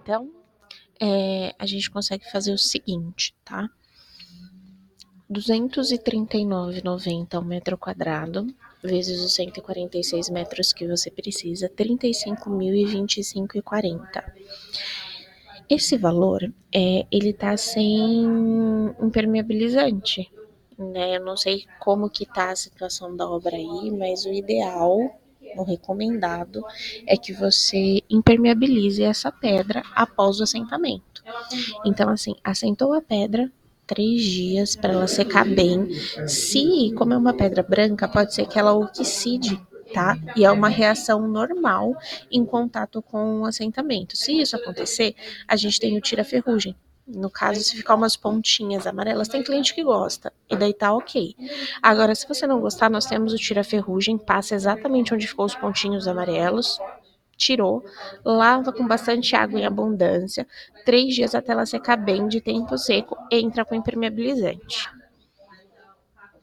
Então, a gente consegue fazer o seguinte, tá? 239,90 o metro quadrado, vezes os 146 metros que você precisa, 35.025,40. Esse valor, ele tá sem impermeabilizante, né? Eu não sei como que tá a situação da obra aí, mas o ideal, o recomendado, é que você impermeabilize essa pedra após o assentamento. Então, assim, assentou a pedra, 3 dias para ela secar bem. Se, como é uma pedra branca, pode ser que ela oxide, tá? E é uma reação normal em contato com o assentamento. Se isso acontecer, a gente tem o tira-ferrugem. No caso, se ficar umas pontinhas amarelas, tem cliente que gosta, e daí tá ok. Agora, se você não gostar, nós temos o tira-ferrugem, passa exatamente onde ficou os pontinhos amarelos, tirou, lava com bastante água em abundância, 3 dias até ela secar bem de tempo seco, entra com impermeabilizante.